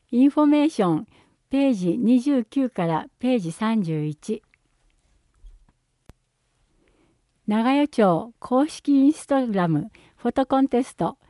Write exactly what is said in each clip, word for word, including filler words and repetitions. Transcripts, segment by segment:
インフォメーションページにじゅうきゅうからページさんじゅういち。長与町公式インスタグラムフォトコンテスト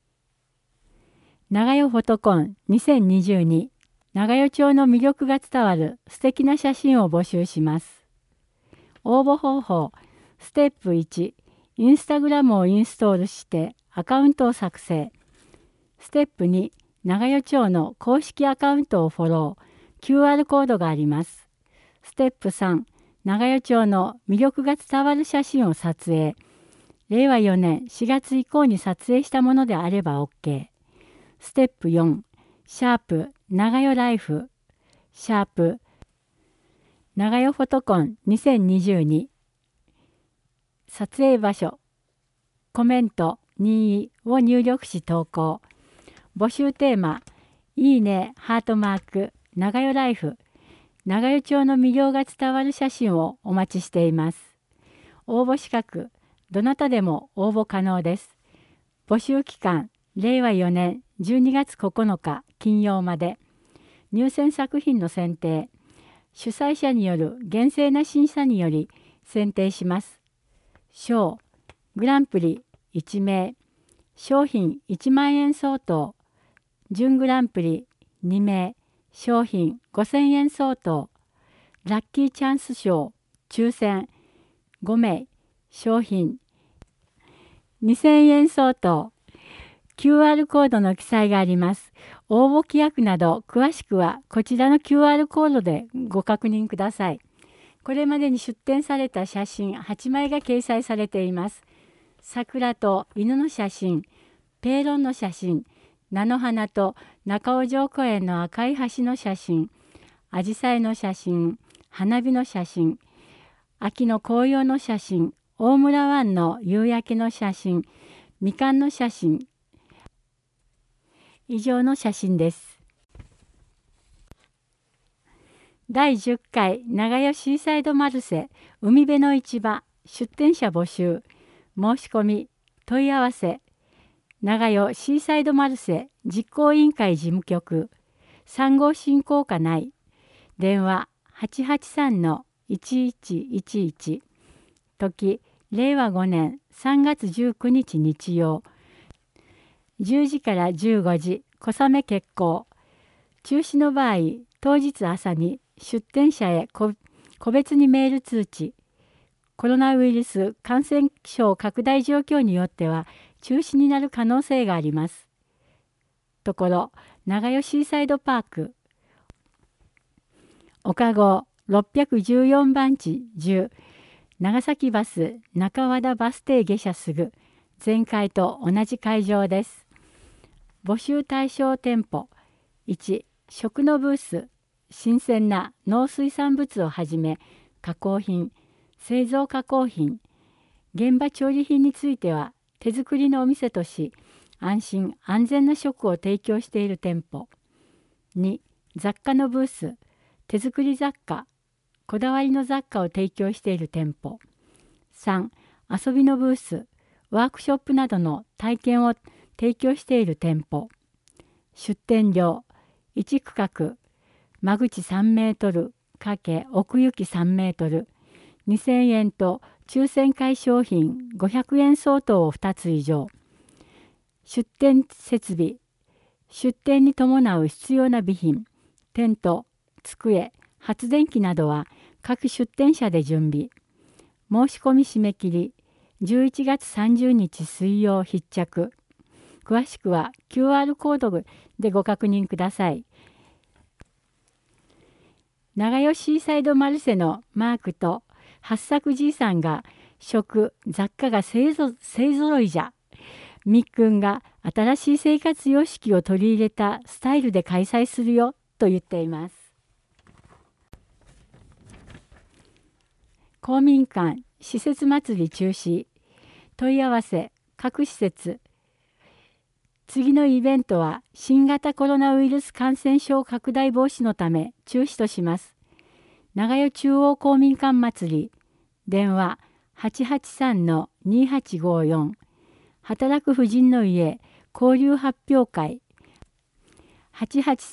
長与フォトコンにせんにじゅうに、長与町の魅力が伝わる素敵な写真を募集します。応募方法ステップいち、インスタグラムをインストールしてアカウントを作成。ステップに、長与町の公式アカウントをフォロー、キューアール コードがあります。ステップさん、長与町の魅力が伝わる写真を撮影。れいわよねんしがつ以降に撮影したものであれば OK。ステップよん、シャープ長与ライフ、シャープ長与フォトコンにせんにじゅうに。撮影場所、コメント、任意を入力し投稿。募集テーマ、いいね、ハートマーク、長与ライフ、長与町の魅了が伝わる写真をお待ちしています。応募資格、どなたでも応募可能です。募集期間、れいわよねんじゅうにがつここのか金曜まで。入選作品の選定、主催者による厳正な審査により選定します。賞、グランプリいちめい、商品いちまんえん相当、準グランプリにめい、商品ごせんえん相当、ラッキーチャンス賞、抽選ごめい、商品にせんえん相当、キューアール コードの記載があります。応募規約など詳しくはこちらの キューアール コードでご確認ください。これまでに出展された写真はちまいが掲載されています。桜と犬の写真、ペーロンの写真、菜の花と中尾城公園の赤い橋の写真、アジサイの写真、花火の写真、秋の紅葉の写真、大村湾の夕焼けの写真、みかんの写真、以上の写真です。だいじゅっかい長与シーサイドマルセ海辺の市場出店者募集。申し込み問い合わせ長与シーサイドマルセ実行委員会事務局さん号進行課内電話 はちはちさんのいちいちいちいち 時れいわごねんさんがつじゅうくにち日曜じゅうじからじゅうごじ小雨決行。中止の場合当日朝に出店者へ個別にメール通知。コロナウイルス感染症拡大状況によっては中止になる可能性があります。ところ、長与シーサイドパーク、岡号ろっぴゃくじゅうよんばんちじゅう、長崎バス中和田バス停下車すぐ、前回と同じ会場です。募集対象店舗、いち、食のブース、新鮮な農水産物をはじめ、加工品、製造加工品、現場調理品については手作りのお店とし、安心安全な食を提供している店舗。に、雑貨のブース、手作り雑貨、こだわりの雑貨を提供している店舗。さん、遊びのブース、ワークショップなどの体験を提供している店舗。出店料、いち区画、間口さんメートル×奥行きさんメートル、にせんえんと抽選会商品ごひゃくえん相当をふたつ以上。出店設備、出店に伴う必要な備品、テント、机、発電機などは各出店者で準備。申し込み締め切り、じゅういちがつさんじゅうにち水曜必着。詳しくは キューアール コードでご確認ください。長与シーサイドマルセのマークと八作じいさんが食雑貨が勢ぞろいじゃ。みっくんが新しい生活様式を取り入れたスタイルで開催するよと言っています。公民館施設祭り中止。問い合わせ各施設。次のイベントは新型コロナウイルス感染症拡大防止のため中止とします。長与中央公民館祭り。電話 はちはちさんのにはちごよん。働く婦人の家交流発表会はちはちさん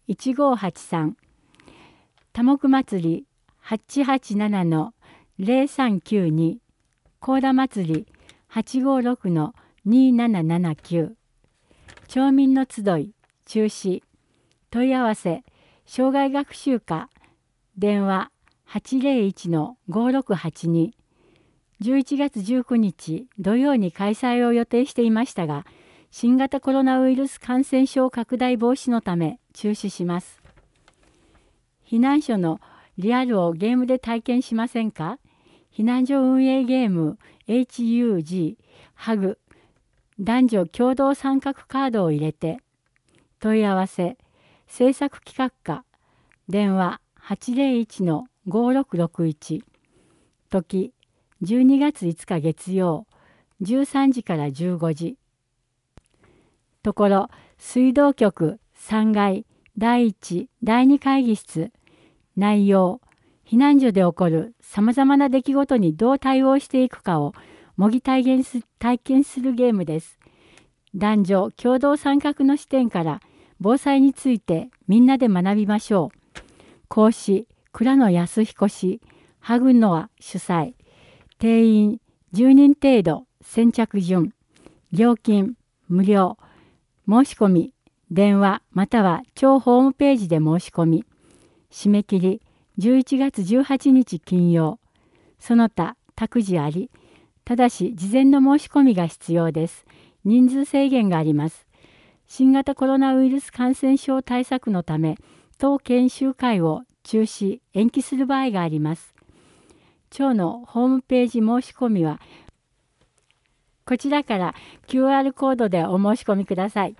いちごはちさん、多目祭りはちはちななのゼロさんきゅうに、高田祭りはちごろくのにななななきゅう、町民の集い中止、問い合わせ障害学習課電話はちゼロいちのごろくはちに、じゅういちがつじゅうくにち土曜に開催を予定していましたが、新型コロナウイルス感染症拡大防止のため中止します。避難所のリアルをゲームで体験しませんか？避難所運営ゲーム エイチユージー ハグ男女共同参画カードを入れて。問い合わせ制作企画課電話はちゼロいちのごろくろくいち、時じゅうにがついつか月曜じゅうさんじからじゅうごじ。ところ水道局さんがいだいいちだいに会議室。内容避難所で起こるさまざまな出来事にどう対応していくかを模擬体験す体験するゲームです。男女共同参画の視点から防災についてみんなで学びましょう。講師倉野康彦氏、ハグノア主催。定員じゅうにん程度。先着順。料金無料。申し込み電話または町ホームページで申し込み。締め切りじゅういちがつじゅうはちにち金曜。その他託児あり。ただし事前の申し込みが必要です。人数制限があります。新型コロナウイルス感染症対策のため、当研修会を中止・延期する場合があります。町のホームページ申し込みは、こちらから キューアール コードでお申し込みください。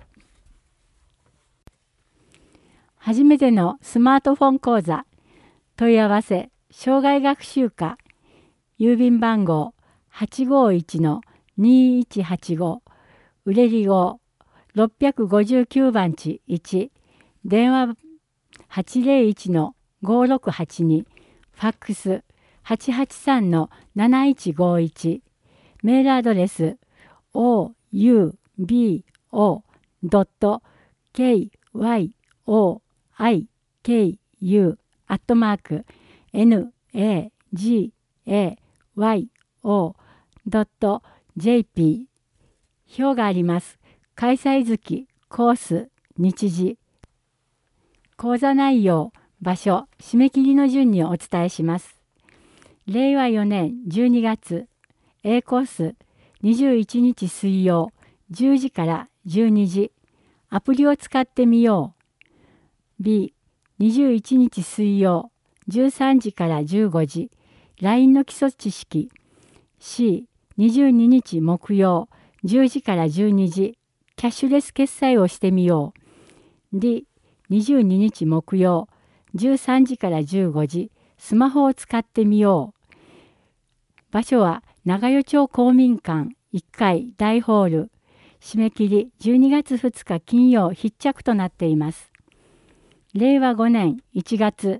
初めてのスマートフォン講座、問い合わせ、障害学習課、郵便番号 はちごいちのにいちはちご、売れり号ろっぴゃくごじゅうきゅうばんちいち、電話はちゼロいちのごろくはちに、ファックスはちはちさんのなないちごいち、メールアドレス オーユービーオードットケーワイオーアイケーユー アットマーク エヌエージーエーワイオードットジェーピー 表があります。開催月、コース、日時、講座内容、場所、締め切りの順にお伝えします。れいわよねんじゅうにがつ、A コース、にじゅういちにち水曜、じゅうじからじゅうにじ、アプリを使ってみよう。B、にじゅういちにち水曜、じゅうさんじからじゅうごじ、ライン の基礎知識。C、にじゅうににち木曜、じゅうじからじゅうにじ、キャッシュレス決済をしてみよう。D、にじゅうににち木曜、じゅうさんじからじゅうごじ、スマホを使ってみよう。場所は長与町公民館いっかい大ホール。締め切りじゅうにがつふつか金曜必着となっています。れいわごねんいちがつ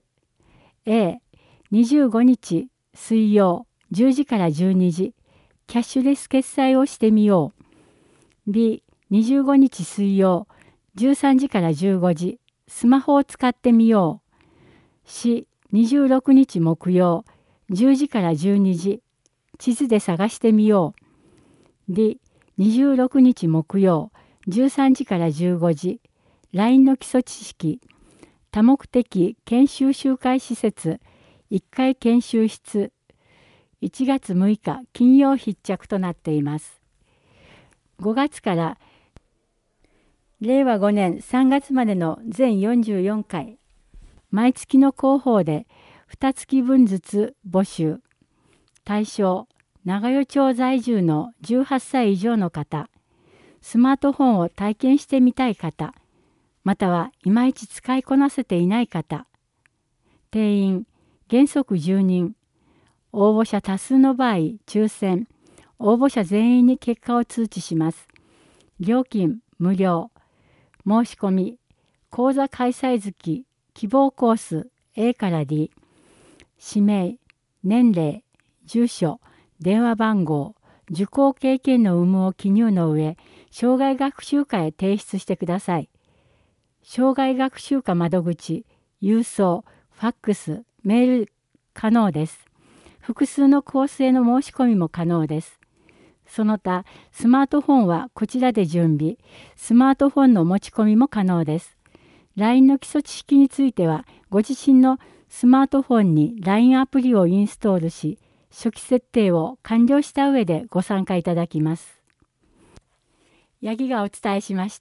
A、にじゅうごにち水曜、じゅうじからじゅうにじ、キャッシュレス決済をしてみよう。B、にじゅうごにち水曜、じゅうさんじからじゅうごじ、スマホを使ってみよう。C、にじゅうろくにち木曜、じゅうじからじゅうにじ、地図で探してみよう。D、にじゅうろくにち木曜、じゅうさんじからじゅうごじ、ライン の基礎知識、多目的研修集会施設、いっかい研修室、いちがつむいか金曜必着となっています。ごがつかられいわごねんさんがつまでの全よんじゅうよんかい、毎月の広報でにつきぶんずつ募集。対象、長与町在住のじゅうはっさい以上の方、スマートフォンを体験してみたい方、またはいまいち使いこなせていない方。定員、原則じゅうにん。応募者多数の場合、抽選。応募者全員に結果を通知します。料金、無料。申し込み、講座開催月、希望コース A から D。氏名、年齢、住所、電話番号、受講経験の有無を記入の上、障害学習会へ提出してください。 障害学習課窓口、郵送、ファックス、メール可能です。複数のコースへの申し込みも可能です。その他、スマートフォンはこちらで準備、スマートフォンの持ち込みも可能です。ライン の基礎知識については、ご自身のスマートフォンに ライン アプリをインストールし、初期設定を完了した上でご参加いただきます。八木がお伝えしました。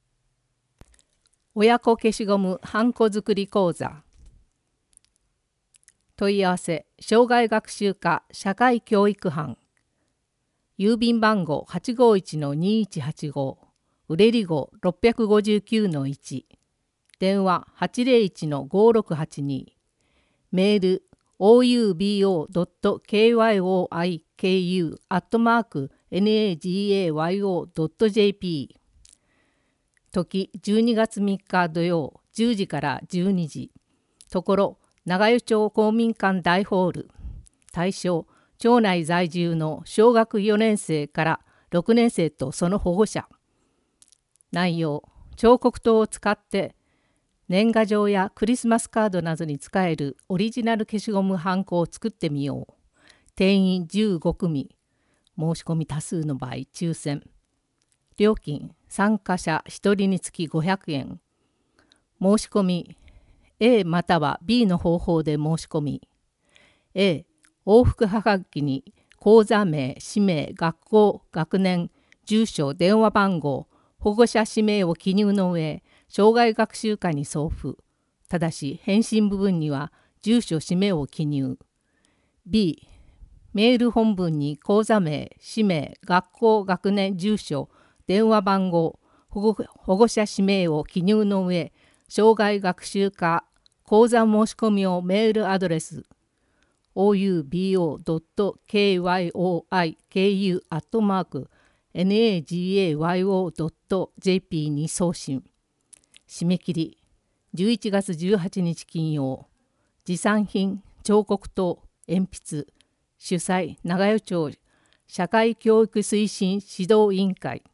親子消しゴムハンコ作り講座。問い合わせ、障害学習課社会教育班。郵便番号 はちごいちのにいちはちご、売れり号 ろっぴゃくごじゅうきゅうのいち、電話 はちぜろいちのごろくはちに、メール オーユービーオードットケーワイオーアイケーユー アットマーク エヌエージーエーワイオードットジェーピー。時じゅうにがつみっか土曜じゅうじからじゅうにじ。ところ長与町公民館大ホール。対象町内在住の小学よねん生からろくねん生とその保護者。内容、彫刻刀を使って年賀状やクリスマスカードなどに使えるオリジナル消しゴムはんこを作ってみよう。定員じゅうごくみ。申し込み多数の場合抽選。料金、参加者ひとりにつきごひゃくえん。申し込み A または ビー の方法で申し込み。A、往復はがきに口座名、氏名、学校、学年、住所、電話番号、保護者氏名を記入の上、障害学習課に送付。ただし返信部分には住所、氏名を記入。B、メール本文に口座名、氏名、学校、学年、住所、電話番号、保護、保護者氏名を記入の上、障害学習課講座申し込みをメールアドレス オーユービーオードットケーワイオーアイケーユー アットマーク エヌエージーエーワイオードットジェーピー に送信。締め切りじゅういちがつじゅうはちにち金曜。持参品彫刻刀、鉛筆。主催長与町社会教育推進指導委員会。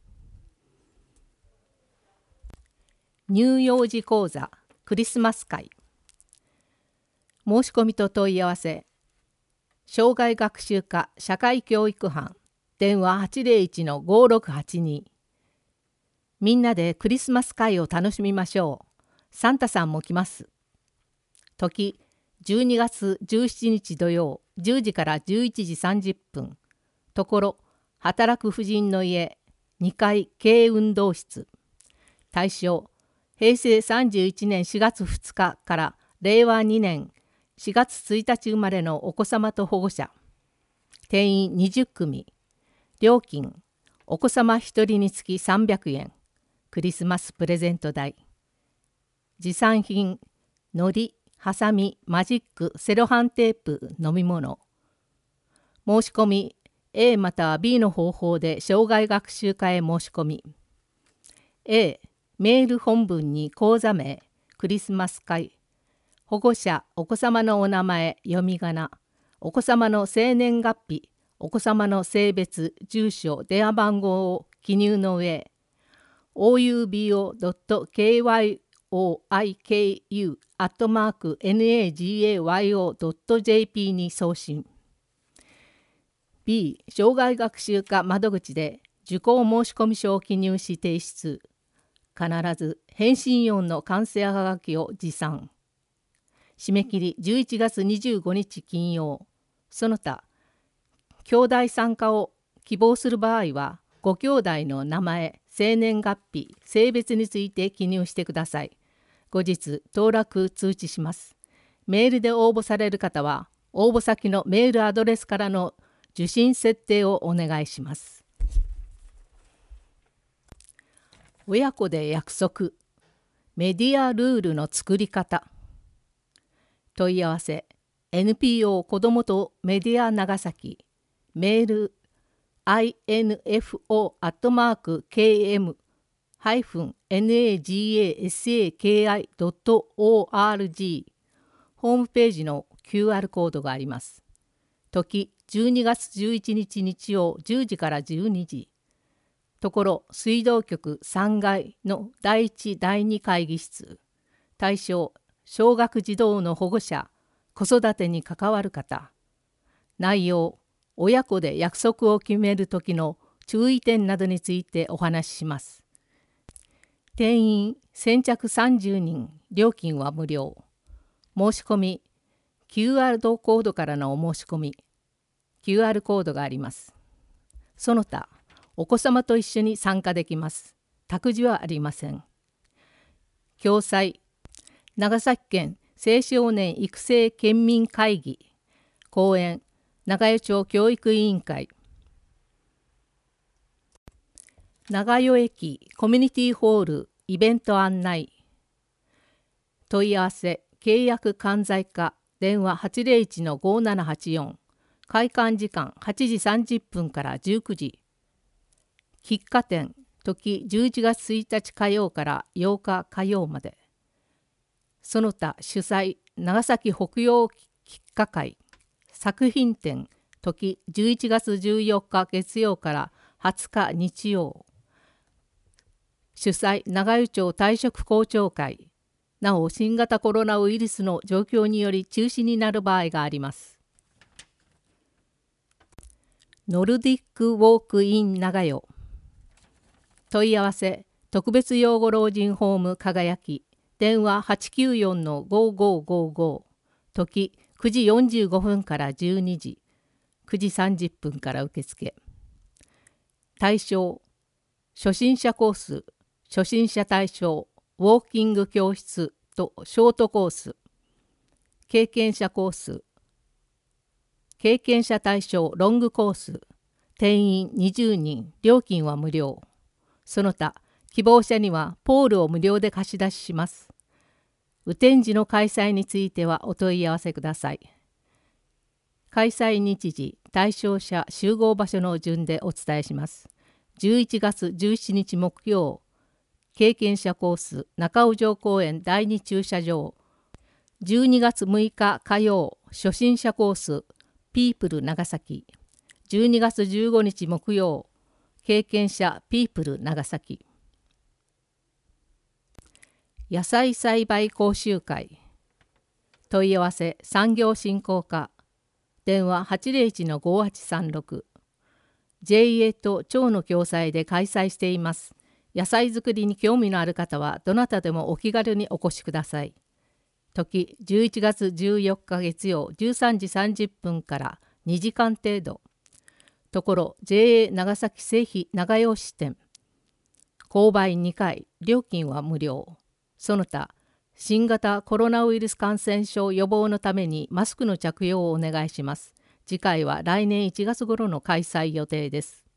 乳幼児講座クリスマス会。申し込みと問い合わせ、障害学習課社会教育班、電話 はちぜろいちのごろくはちに。みんなでクリスマス会を楽しみましょう。サンタさんも来ます。時じゅうにがつじゅうしちにち土曜じゅうじからじゅういちじさんじゅっぷん。ところ働く婦人の家にかい経営運動室。対象へいせいさんじゅういちねんしがつふつかかられいわにねんしがつついたち生まれのお子様と保護者。定員にじゅっくみ。料金、お子様ひとりにつきさんびゃくえん。クリスマスプレゼント代。持参品、のり、はさみ、マジック、セロハンテープ、飲み物。申し込み A または ビー の方法で障害学習課へ申し込み。A、メール本文に講座名、クリスマス会、保護者、お子様のお名前、読み仮名、お子様の生年月日、お子様の性別、住所、電話番号を記入の上、オーユービーオードットケーワイオーアイケーユー アットマーク エヌエージーエーワイオードットジェーピー に送信。B、障害学習課窓口で受講申込書を記入し提出。必ず返信用の完成はがきを持参。締め切りじゅういちがつにじゅうごにち金曜。その他、兄弟参加を希望する場合は、ご兄弟の名前、生年月日、性別について記入してください。後日、当落通知します。メールで応募される方は、応募先のメールアドレスからの受信設定をお願いします。親子で約束、メディアルールの作り方。問い合わせ、エヌピーオー 子どもとメディア長崎、メール、アイエヌエフオー アットマーク ケーエム ハイフン エヌエージーエーエスエーケーアイ ドットオーアールジー。ホームページの キューアール コードがあります。時、じゅうにがつじゅういちにち日曜じゅうじからじゅうにじ。 ところ水道局さんがいのだいいちだいに会議室、対象小学児童の保護者、子育てに関わる方。内容、親子で約束を決める時の注意点などについてお話しします。定員先着さんじゅうにん、料金は無料。申し込み、キューアール コードからのお申し込み、キューアール コードがあります。その他、お子様と一緒に参加できます。託児はありません。共催、長崎県青少年育成県民会議、講演、長与町教育委員会。長与駅コミュニティホールイベント案内。問い合わせ、契約管財課、電話 はちゼロいちのごーななはちよん、開館時間はちじさんじゅっぷんからじゅうくじ。喫茶店、時じゅういちがつついたち火曜からようか火曜まで。その他主催、長崎北洋喫茶会。作品展、時じゅういちがつじゅうよっか月曜からはつか日曜。主催、長与町退職校長会。なお、新型コロナウイルスの状況により中止になる場合があります。ノルディックウォークイン長与。問い合わせ、特別養護老人ホーム輝き、電話 はちきゅうよんのごーごーごーごー、時くじよんじゅうごふんからじゅうにじ、くじさんじゅっぷんから受付。対象、初心者コース、初心者対象、ウォーキング教室とショートコース。経験者コース、経験者対象ロングコース。定員にじゅうにん、料金は無料。その他、希望者にはポールを無料で貸し出しします。雨天時の開催についてはお問い合わせください。開催日時、対象者、集合場所の順でお伝えします。じゅういちがつじゅうしちにち木曜、経験者コース、中尾城公園だいに駐車場。じゅうにがつむいか火曜、初心者コース、ピープル長崎。じゅうにがつじゅうごにち木曜、経験者ピープル長崎。野菜栽培講習会。問い合わせ、産業振興課。電話 はちゼロいちのごーはちさんろく。ジェーエー と町の共催で開催しています。野菜作りに興味のある方はどなたでもお気軽にお越しください。時じゅういちがつじゅうよっか月曜じゅうさんじさんじゅっぷんからにじかん程度。ところ ジェーエー 長崎製費長与支店。購買にかい、料金は無料。その他、新型コロナウイルス感染症予防のためにマスクの着用をお願いします。次回は来年いちがつ頃の開催予定です。